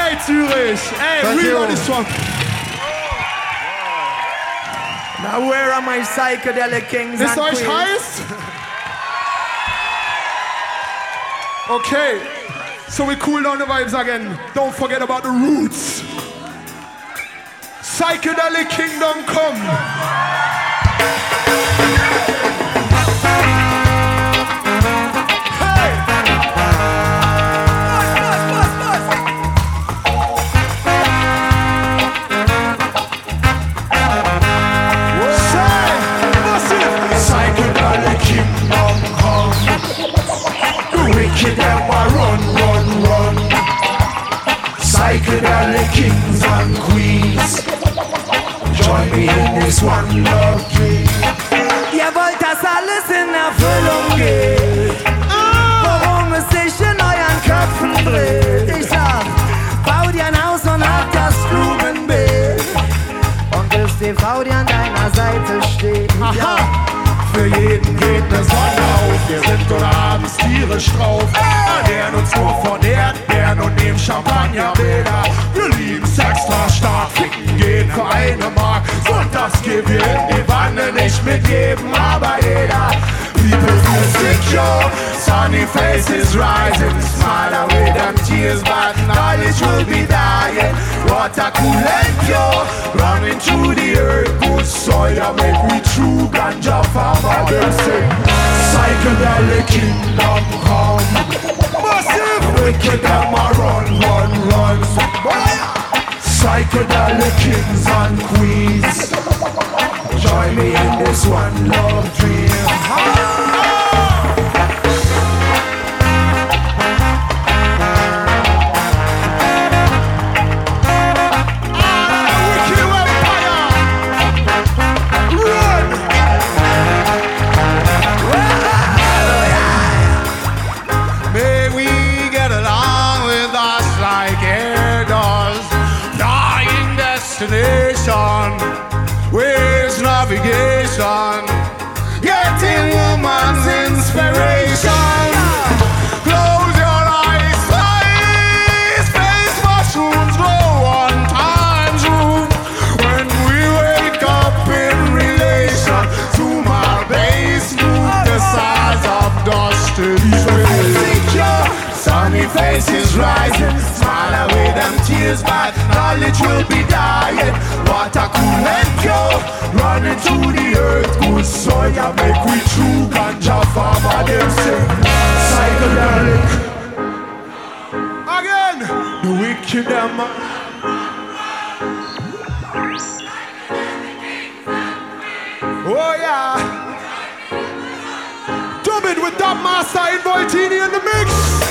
Hey Zürich, hey, real on this one. Now where are my psychedelic kings Ist and euch queens? heiß? Okay, so we cool down the vibes again. Don't forget about the roots. Psychedelic Kingdom come. Them a run, run, run. Psychedelic kings and queens, join me in this one love dream. Ihr wollt, dass alles in Erfüllung geht, worum es sich in euren Köpfen dreht. Ich sag, bau dir ein Haus und hab das Blumenbeet und das TV dir an deiner Seite steht. Ja. Für jeden geht ne Sonne auf, wir sind oder abends tierisch drauf. Ernähren uns nur von Erdbeeren und nehmen Champagnerbäder. Wir lieben's extra stark, ficken geht für eine Mark. Sonntags gehen wir in die Wanne, nicht mit jedem, aber jeder. People feel secure, sunny faces rising. Smile away them tears, but knowledge will be dying. Water cool and pure, running through the earth. Good soil, make we true ganja farmer. Them sing, psychedelic kingdom come. Massive wicked them a run, run, run. Psychedelic kings and queens, join me in this one love dream. Destination, where's navigation? Getting woman's inspiration. Close your eyes, face mushrooms grow on time's roof. When we wake up in relation to my base, move the size of dusted waves. Sunny faces rising, smile away them tears, but knowledge will be dying. Water cool and pure, running through the earth. Good soil, make we true ganja farmer. Them sing psychedelic. Again, the wicked them. Oh yeah. Dub it with Dub Master and Voltini in the mix.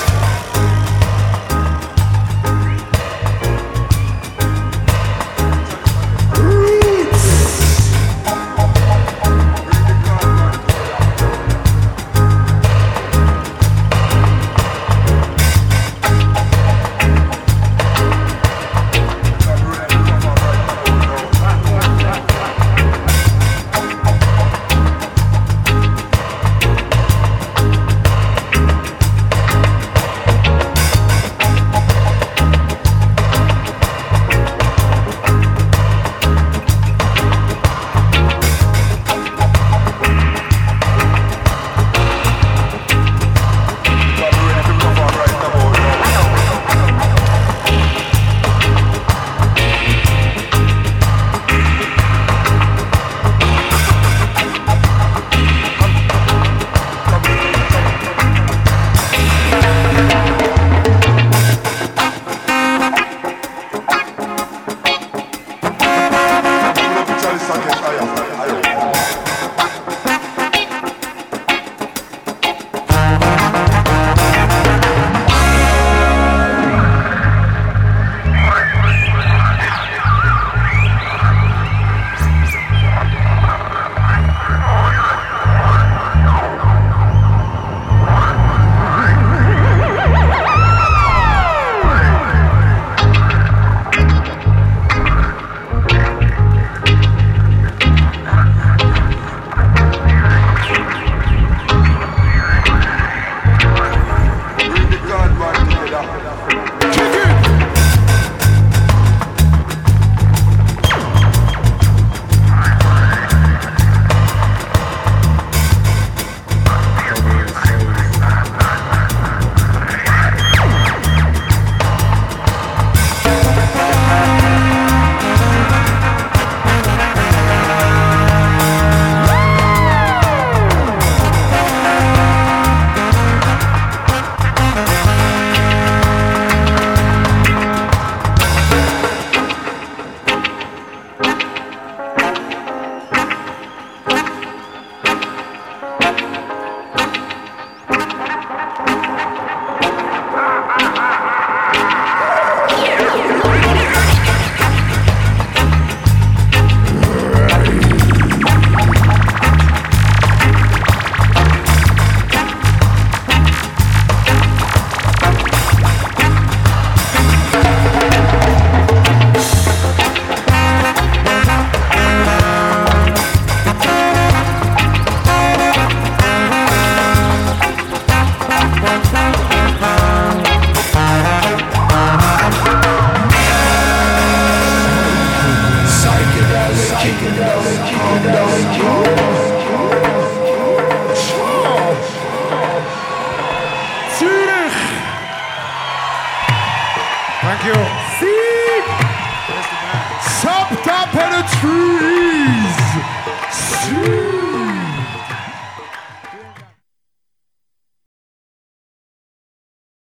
seed. Chopped up in the trees. Seed.